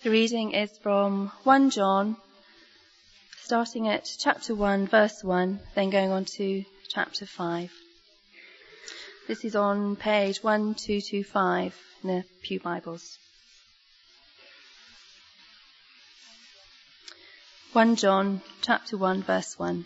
The reading is from 1 John, starting at chapter 1, verse 1, then going on to chapter 5. This is on page 1225 in the Pew Bibles. 1 John, chapter 1, verse 1.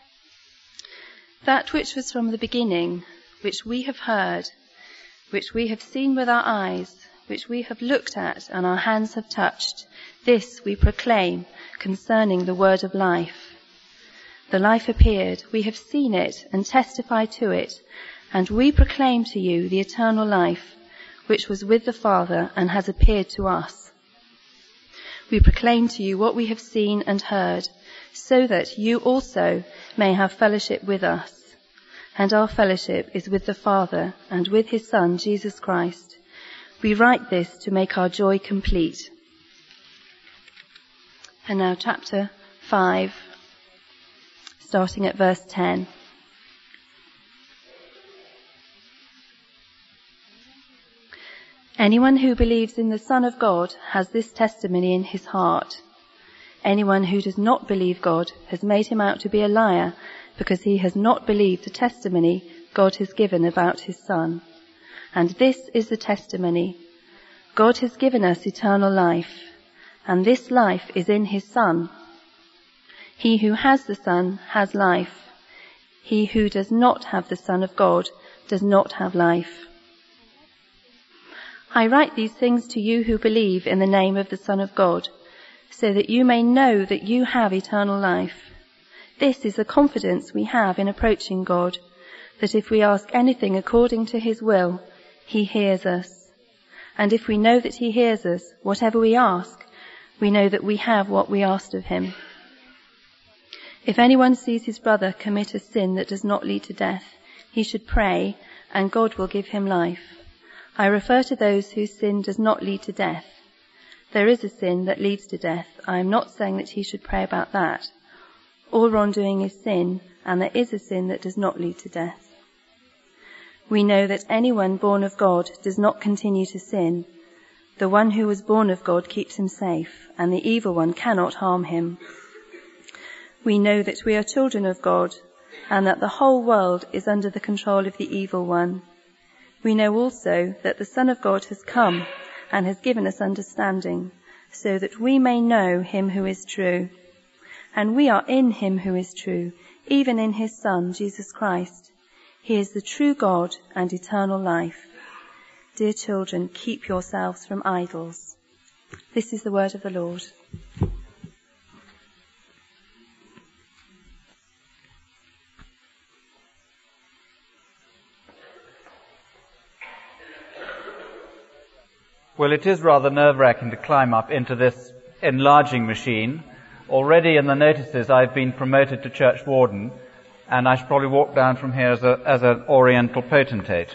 That which was from the beginning, which we have heard, which we have seen with our eyes, which we have looked at and our hands have touched, this we proclaim concerning the word of life. The life appeared, we have seen it and testify to it, and we proclaim to you the eternal life, which was with the Father and has appeared to us. We proclaim to you what we have seen and heard, so that you also may have fellowship with us. And our fellowship is with the Father and with his Son, Jesus Christ. We write this to make our joy complete. And now chapter 5, starting at verse 10. Anyone who believes in the Son of God has this testimony in his heart. Anyone who does not believe God has made him out to be a liar, because he has not believed the testimony God has given about his Son. And this is the testimony. God has given us eternal life, and this life is in his Son. He who has the Son has life. He who does not have the Son of God does not have life. I write these things to you who believe in the name of the Son of God, so that you may know that you have eternal life. This is the confidence we have in approaching God, that if we ask anything according to his will, he hears us. And if we know that he hears us, whatever we ask, we know that we have what we asked of him. If anyone sees his brother commit a sin that does not lead to death, he should pray, and God will give him life. I refer to those whose sin does not lead to death. There is a sin that leads to death. I am not saying that he should pray about that. All wrongdoing is sin, and there is a sin that does not lead to death. We know that anyone born of God does not continue to sin. The one who was born of God keeps him safe, and the evil one cannot harm him. We know that we are children of God, and that the whole world is under the control of the evil one. We know also that the Son of God has come and has given us understanding, so that we may know him who is true. And we are in him who is true, even in his Son, Jesus Christ. He is the true God and eternal life. Dear children, keep yourselves from idols. This is the word of the Lord. Well, it is rather nerve-wracking to climb up into this enlarging machine. Already in the notices I've been promoted to church warden, and I should probably walk down from here as an oriental potentate.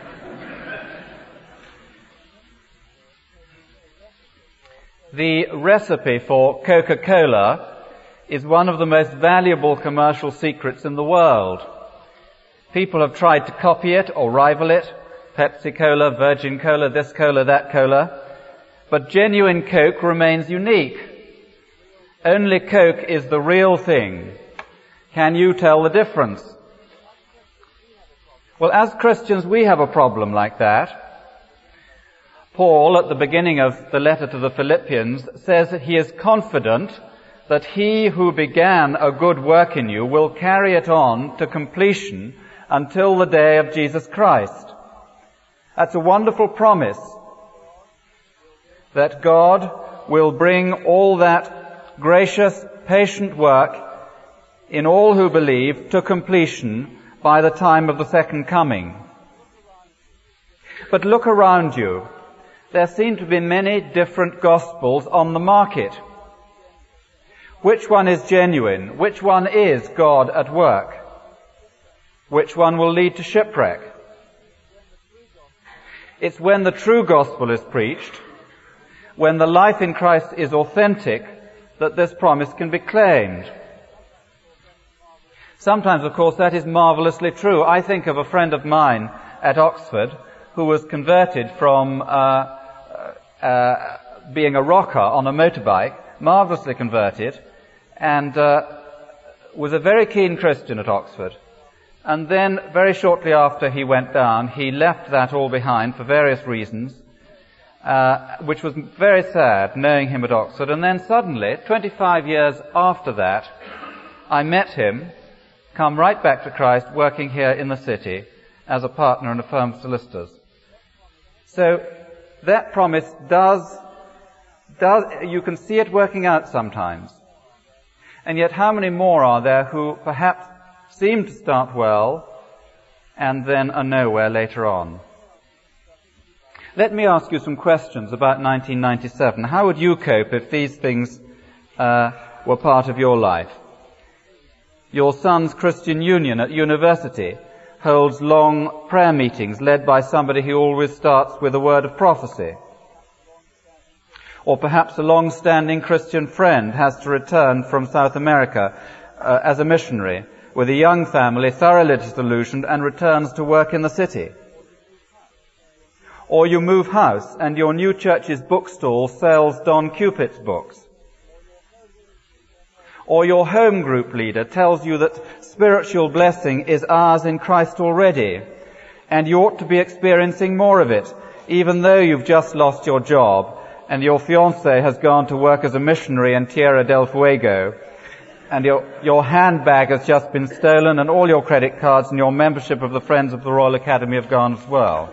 The recipe for Coca-Cola is one of the most valuable commercial secrets in the world. People have tried to copy it or rival it. Pepsi Cola, Virgin Cola, this cola, that cola. But genuine Coke remains unique. Only Coke is the real thing. Can you tell the difference? Well, as Christians, we have a problem like that. Paul, at the beginning of the letter to the Philippians, says that he is confident that he who began a good work in you will carry it on to completion until the day of Jesus Christ. That's a wonderful promise, that God will bring all that gracious, patient work in all who believe to completion by the time of the second coming. But look around you. There seem to be many different gospels on the market. Which one is genuine? Which one is God at work? Which one will lead to shipwreck? It's when the true gospel is preached, when the life in Christ is authentic, that this promise can be claimed. Sometimes, of course, that is marvelously true. I think of a friend of mine at Oxford who was converted from being a rocker on a motorbike, marvellously converted, and was a very keen Christian at Oxford. And then, very shortly after he went down, he left that all behind for various reasons, which was very sad, knowing him at Oxford. And then suddenly, 25 years after that, I met him, come right back to Christ, working here in the city as a partner in a firm of solicitors. So that promise you can see it working out sometimes. And yet how many more are there who perhaps seem to start well and then are nowhere later on? Let me ask you some questions about 1997. How would you cope if these things were part of your life? Your son's Christian Union at university holds long prayer meetings led by somebody who always starts with a word of prophecy. Or perhaps a long-standing Christian friend has to return from South America as a missionary with a young family thoroughly disillusioned and returns to work in the city. Or you move house and your new church's bookstall sells Don Cupid's books. Or your home group leader tells you that spiritual blessing is ours in Christ already, and you ought to be experiencing more of it, even though you've just lost your job, and your fiancé has gone to work as a missionary in Tierra del Fuego, and your handbag has just been stolen, and all your credit cards and your membership of the Friends of the Royal Academy have gone as well.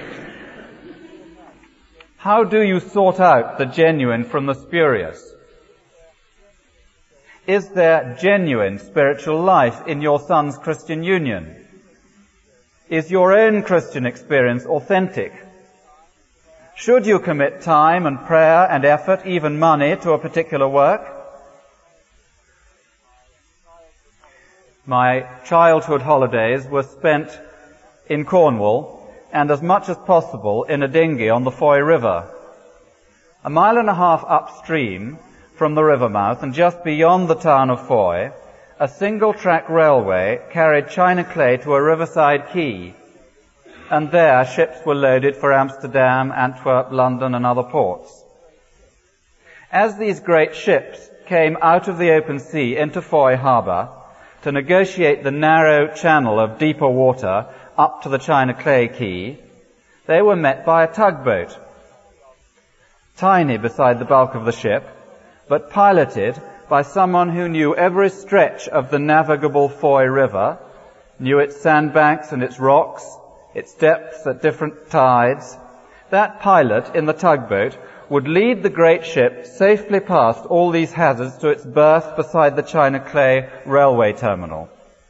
How do you sort out the genuine from the spurious? Is there genuine spiritual life in your son's Christian Union? Is your own Christian experience authentic? Should you commit time and prayer and effort, even money, to a particular work? My childhood holidays were spent in Cornwall, and as much as possible in a dinghy on the Foy River. 1.5 miles upstream from the river mouth and just beyond the town of Foy, a single-track railway carried china clay to a riverside quay, and there ships were loaded for Amsterdam, Antwerp, London and other ports. As these great ships came out of the open sea into Foy harbour to negotiate the narrow channel of deeper water up to the china clay quay, they were met by a tugboat, tiny beside the bulk of the ship, but piloted by someone who knew every stretch of the navigable Foy River, knew its sandbanks and its rocks, its depths at different tides. That pilot in the tugboat would lead the great ship safely past all these hazards to its berth beside the china clay railway terminal.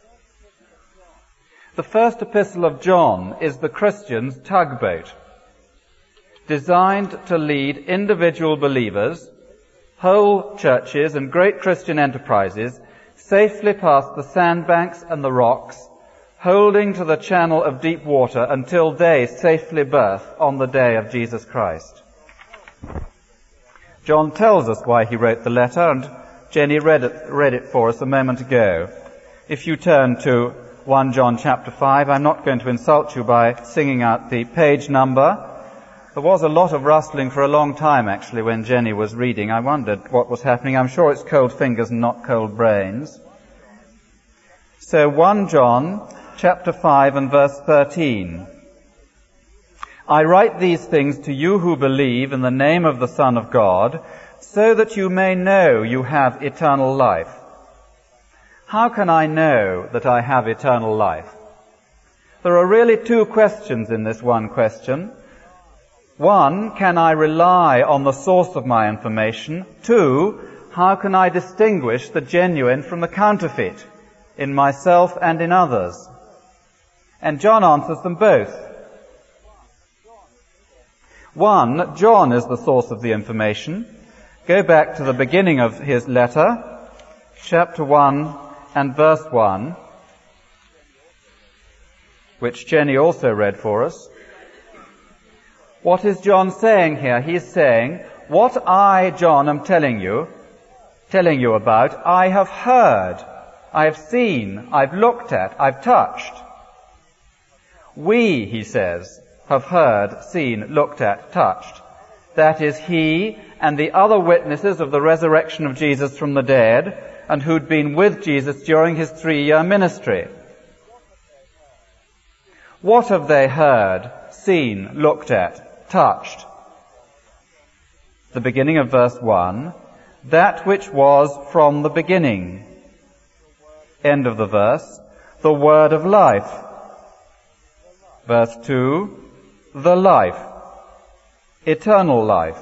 The first epistle of John is the Christian's tugboat, designed to lead individual believers, whole churches and great Christian enterprises safely past the sandbanks and the rocks, holding to the channel of deep water until they safely berth on the day of Jesus Christ. John tells us why he wrote the letter, and Jenny read it for us a moment ago. If you turn to 1 John chapter 5, I'm not going to insult you by singing out the page number. There was a lot of rustling for a long time, actually, when Jenny was reading. I wondered what was happening. I'm sure it's cold fingers and not cold brains. So 1 John chapter 5 and verse 13. I write these things to you who believe in the name of the Son of God, so that you may know you have eternal life. How can I know that I have eternal life? There are really two questions in this one question. One, can I rely on the source of my information? Two, how can I distinguish the genuine from the counterfeit in myself and in others? And John answers them both. One, John is the source of the information. Go back to the beginning of his letter, chapter 1 and verse 1, which Jenny also read for us. What is John saying here? He's saying, what I, John, am telling you about, I have heard, I have seen, I've looked at, I've touched. We, he says, have heard, seen, looked at, touched. That is, he and the other witnesses of the resurrection of Jesus from the dead, and who'd been with Jesus during his 3-year ministry. What have they heard, seen, looked at, touched? The beginning of verse 1, that which was from the beginning. End of the verse, the word of life. Verse 2, the life, eternal life.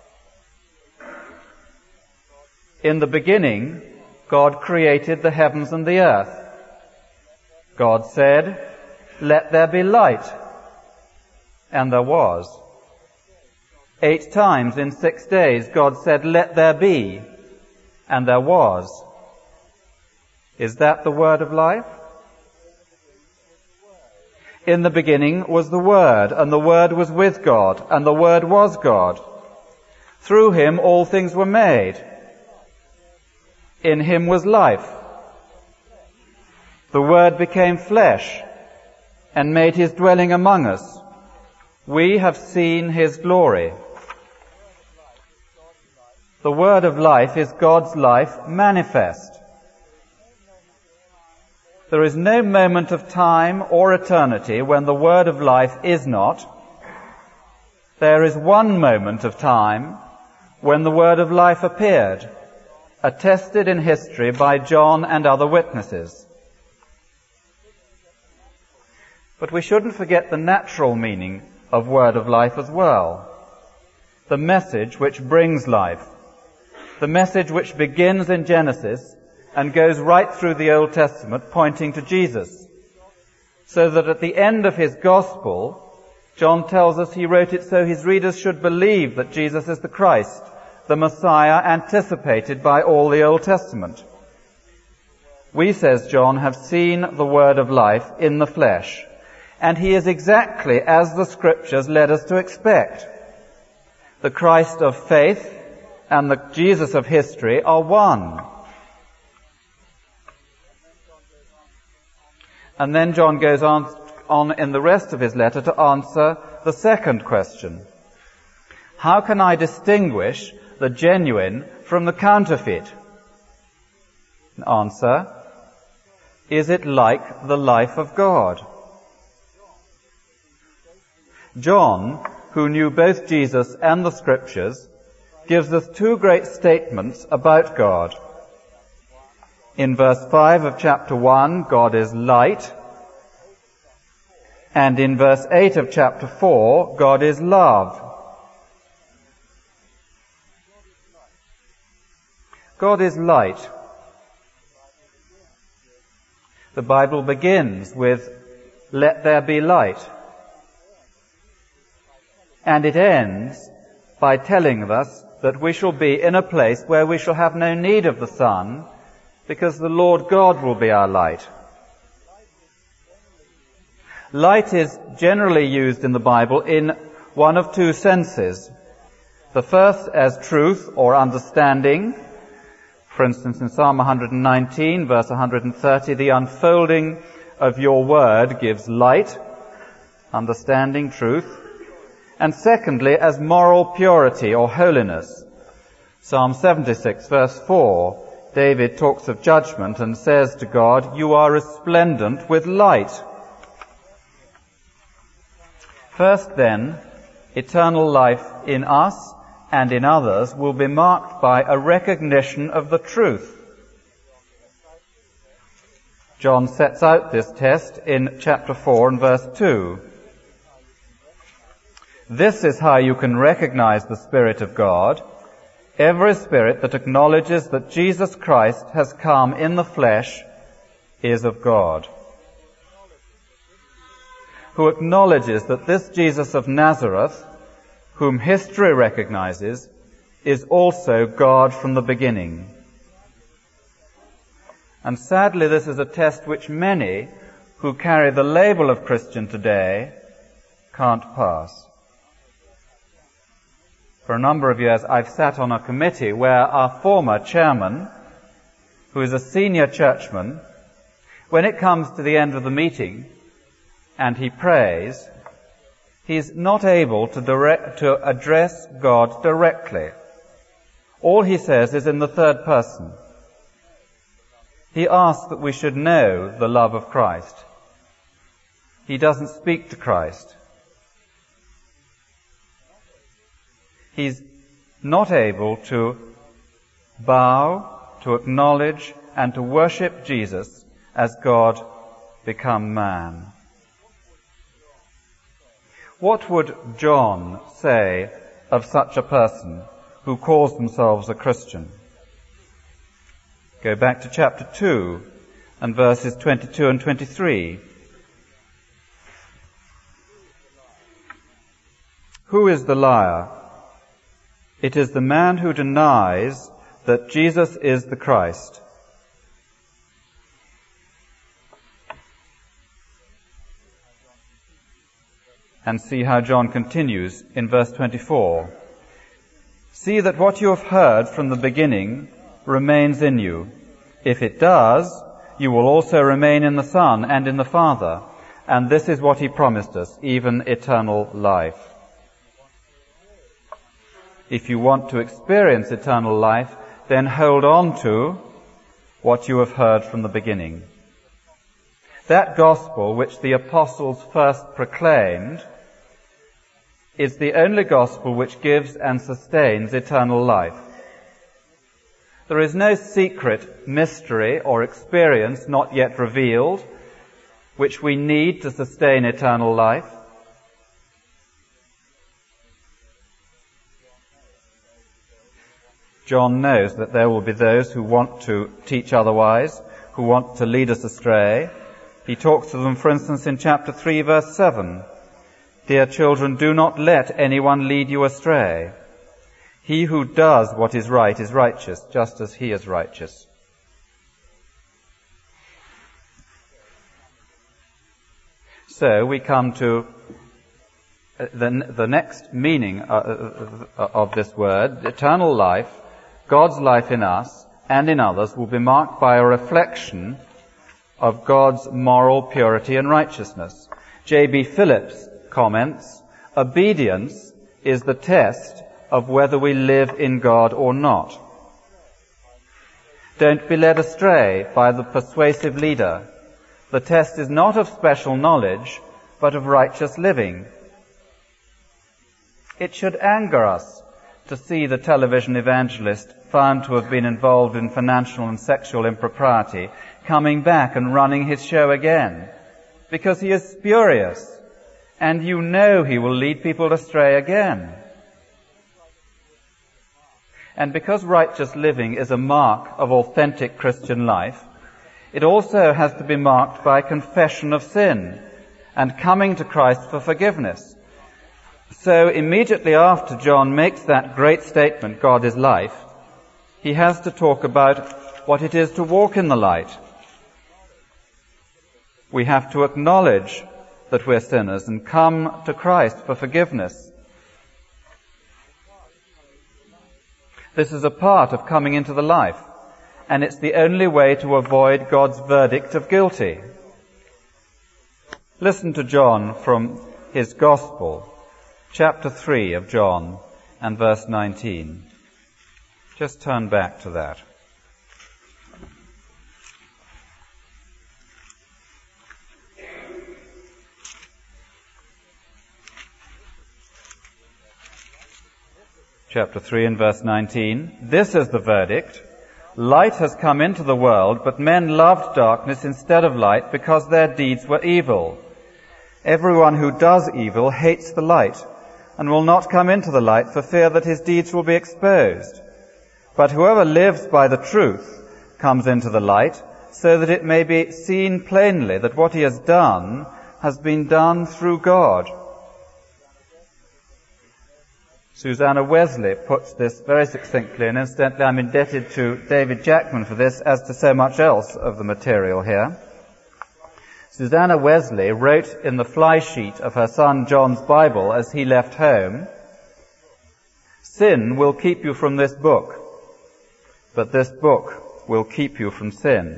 In the beginning, God created the heavens and the earth. God said, "Let there be light." And there was. 8 times in 6 days, God said, "Let there be." And there was. Is that the word of life? In the beginning was the Word, and the Word was with God, and the Word was God. Through him all things were made. In him was life. The Word became flesh and made his dwelling among us. We have seen his glory. The word of life is God's life manifest. There is no moment of time or eternity when the word of life is not. There is one moment of time when the word of life appeared, attested in history by John and other witnesses. But we shouldn't forget the natural meaning of word of life as well. The message which brings life. The message which begins in Genesis and goes right through the Old Testament, pointing to Jesus. So that at the end of his gospel, John tells us he wrote it so his readers should believe that Jesus is the Christ, the Messiah anticipated by all the Old Testament. We, says John, have seen the word of life in the flesh, and he is exactly as the Scriptures led us to expect. The Christ of faith and the Jesus of history are one. And then John goes on in the rest of his letter to answer the second question. How can I distinguish the genuine from the counterfeit? Answer, is it like the life of God? John, who knew both Jesus and the Scriptures, gives us 2 great statements about God. In verse 5 of chapter 1, God is light. And in verse 8 of chapter 4, God is love. God is light. The Bible begins with, "Let there be light." And it ends by telling us that we shall be in a place where we shall have no need of the sun, because the Lord God will be our light. Light is generally used in the Bible in one of 2 senses. The first as truth or understanding. For instance, in Psalm 119, verse 130, the unfolding of your word gives light, understanding, truth. And secondly, as moral purity or holiness. Psalm 76, verse 4, David talks of judgment and says to God, "You are resplendent with light." First then, eternal life in us and in others will be marked by a recognition of the truth. John sets out this test in chapter 4 and verse 2. This is how you can recognize the Spirit of God. Every spirit that acknowledges that Jesus Christ has come in the flesh is of God. Who acknowledges that this Jesus of Nazareth, whom history recognizes, is also God from the beginning. And sadly, this is a test which many who carry the label of Christian today can't pass. For a number of years, I've sat on a committee where our former chairman, who is a senior churchman, when it comes to the end of the meeting and he prays, he's not able to address God directly. All he says is in the third person. He asks that we should know the love of Christ. He doesn't speak to Christ. He's not able to bow, to acknowledge, and to worship Jesus as God become man. What would John say of such a person who calls themselves a Christian? Go back to chapter 2 and verses 22 and 23. Who is the liar? It is the man who denies that Jesus is the Christ. And see how John continues in verse 24. See that what you have heard from the beginning remains in you. If it does, you will also remain in the Son and in the Father. And this is what he promised us, even eternal life. If you want to experience eternal life, then hold on to what you have heard from the beginning. That gospel which the apostles first proclaimed is the only gospel which gives and sustains eternal life. There is no secret mystery or experience not yet revealed which we need to sustain eternal life. John knows that there will be those who want to teach otherwise, who want to lead us astray. He talks to them, for instance, in chapter 3, verse 7. Dear children, do not let anyone lead you astray. He who does what is right is righteous, just as he is righteous. So we come to the next meaning of this word. Eternal life, God's life in us and in others, will be marked by a reflection of God's moral purity and righteousness. J.B. Phillips comments, obedience is the test of whether we live in God or not. Don't be led astray by the persuasive leader. The test is not of special knowledge, but of righteous living. It should anger us to see the television evangelist found to have been involved in financial and sexual impropriety coming back and running his show again, because he is spurious, and you know he will lead people astray again. And because righteous living is a mark of authentic Christian life, it also has to be marked by confession of sin and coming to Christ for forgiveness. So immediately after John makes that great statement, God is life, he has to talk about what it is to walk in the light. We have to acknowledge that we're sinners and come to Christ for forgiveness. This is a part of coming into the life, and it's the only way to avoid God's verdict of guilty. Listen to John from his Gospel, chapter 3 of John and verse 19. Just turn back to that. Chapter 3 and verse 19. This is the verdict. Light has come into the world, but men loved darkness instead of light because their deeds were evil. Everyone who does evil hates the light and will not come into the light for fear that his deeds will be exposed. But whoever lives by the truth comes into the light so that it may be seen plainly that what he has done has been done through God. Susanna Wesley puts this very succinctly, and incidentally I'm indebted to David Jackman for this, as to so much else of the material here. Susanna Wesley wrote in the fly sheet of her son John's Bible as he left home, "Sin will keep you from this book, but this book will keep you from sin."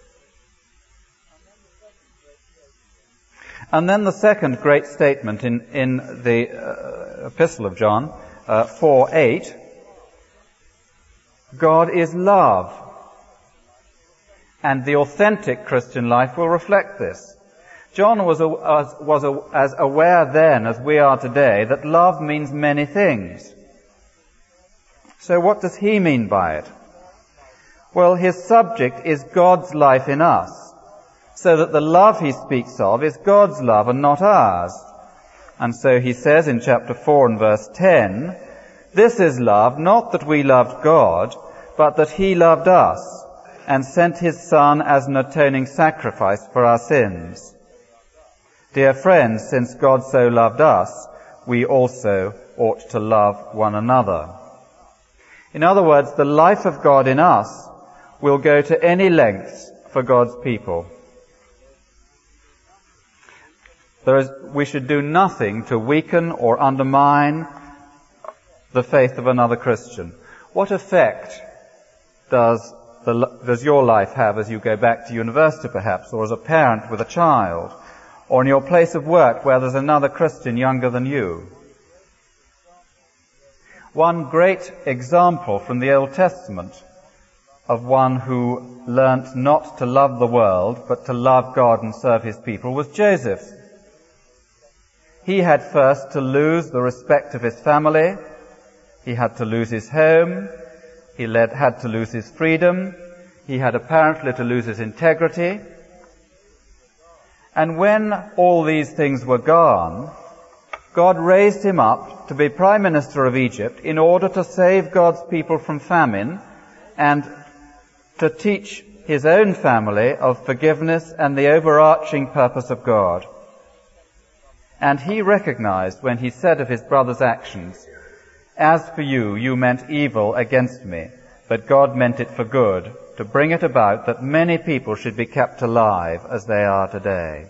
And then the second great statement in the Epistle of John, 4:8, God is love. And the authentic Christian life will reflect this. John was as aware then as we are today that love means many things. So what does he mean by it? Well, his subject is God's life in us, so that the love he speaks of is God's love and not ours. And so he says in chapter 4 and verse 10, "This is love, not that we loved God, but that he loved us and sent his Son as an atoning sacrifice for our sins. Dear friends, since God so loved us, we also ought to love one another." In other words, the life of God in us will go to any lengths for God's people. We should do nothing to weaken or undermine the faith of another Christian. What effect does your life have as you go back to university perhaps, or as a parent with a child, or in your place of work where there's another Christian younger than you? One great example from the Old Testament of one who learnt not to love the world but to love God and serve his people was Joseph. He had first to lose the respect of his family. He had to lose his home. He had to lose his freedom. He had apparently to lose his integrity. And when all these things were gone, God raised him up to be Prime Minister of Egypt in order to save God's people from famine and to teach his own family of forgiveness and the overarching purpose of God. And he recognized when he said of his brother's actions, "As for you, you meant evil against me, but God meant it for good, to bring it about that many people should be kept alive as they are today."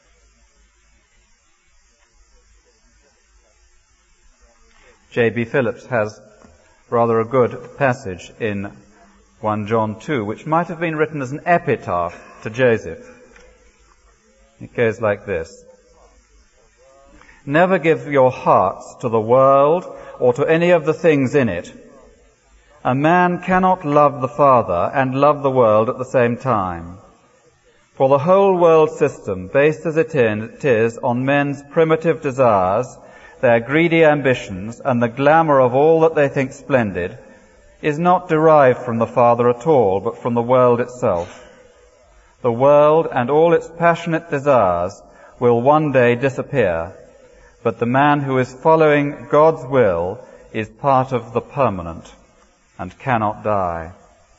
J.B. Phillips has rather a good passage in 1 John 2, which might have been written as an epitaph to Joseph. It goes like this: "Never give your hearts to the world or to any of the things in it. A man cannot love the Father and love the world at the same time. For the whole world system, based as it is on men's primitive desires, their greedy ambitions, and the glamour of all that they think splendid, is not derived from the Father at all, but from the world itself. The world and all its passionate desires will one day disappear, but the man who is following God's will is part of the permanent and cannot die."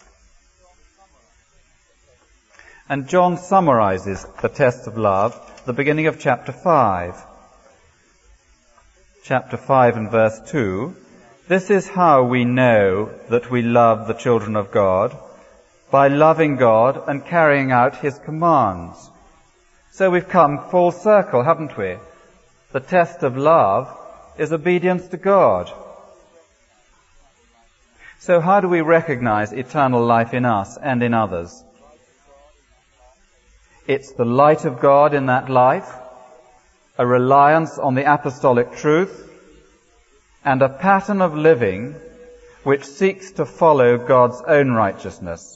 And John summarizes the test of love at the beginning of chapter 5. Chapter 5 and verse 2, "This is how we know that we love the children of God, by loving God and carrying out his commands." So we've come full circle, haven't we? The test of love is obedience to God. So how do we recognize eternal life in us and in others? It's the light of God in that life, a reliance on the apostolic truth, and a pattern of living which seeks to follow God's own righteousness.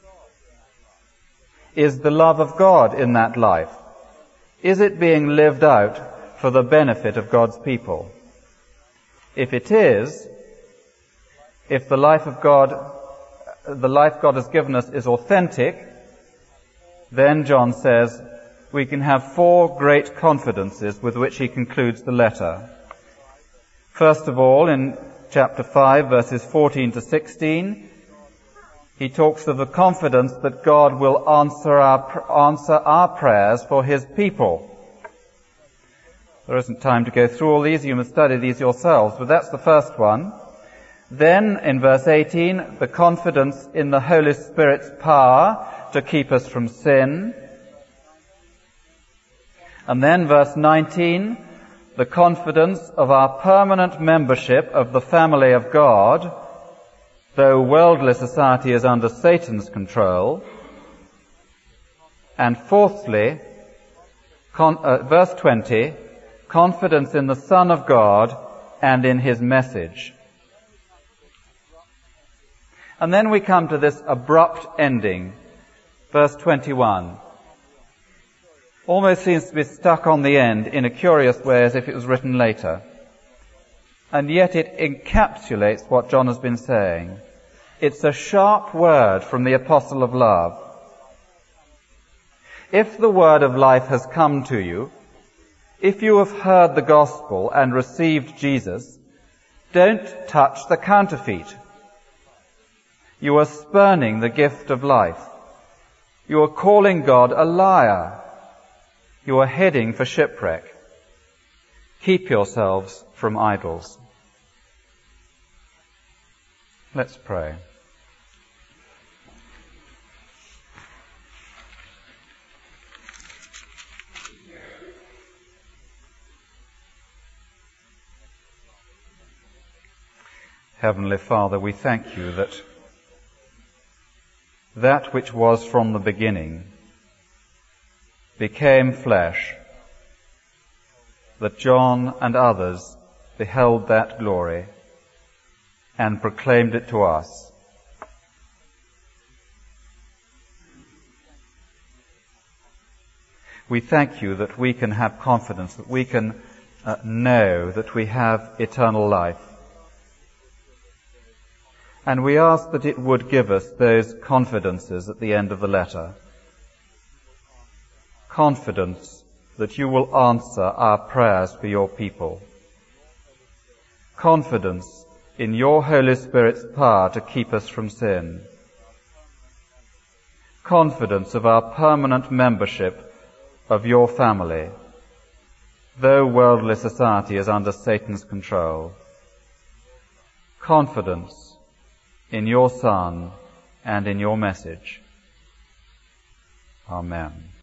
Is the love of God in that life? Is it being lived out for the benefit of God's people? If it is, if the life God has given us is authentic, then John says we can have 4 great confidences with which he concludes the letter. First of all, in chapter 5, verses 14 to 16, he talks of the confidence that God will answer our prayers for his people. There isn't time to go through all these. You must study these yourselves, but that's the first one. Then, in verse 18, the confidence in the Holy Spirit's power to keep us from sin. And then, verse 19, the confidence of our permanent membership of the family of God, though worldly society is under Satan's control. And fourthly, verse 20, confidence in the Son of God and in his message. And then we come to this abrupt ending, verse 21. Almost seems to be stuck on the end in a curious way as if it was written later. And yet it encapsulates what John has been saying. It's a sharp word from the apostle of love. If the word of life has come to you, if you have heard the gospel and received Jesus, don't touch the counterfeit. You are spurning the gift of life. You are calling God a liar. You are heading for shipwreck. Keep yourselves from idols. Let's pray. Heavenly Father, we thank you that which was from the beginning became flesh, that John and others beheld that glory and proclaimed it to us. We thank you that we can have confidence, that we can know that we have eternal life. And we ask that it would give us those confidences at the end of the letter. Confidence that you will answer our prayers for your people. Confidence in your Holy Spirit's power to keep us from sin. Confidence of our permanent membership of your family, though worldly society is under Satan's control. Confidence in your Son and in your message. Amen.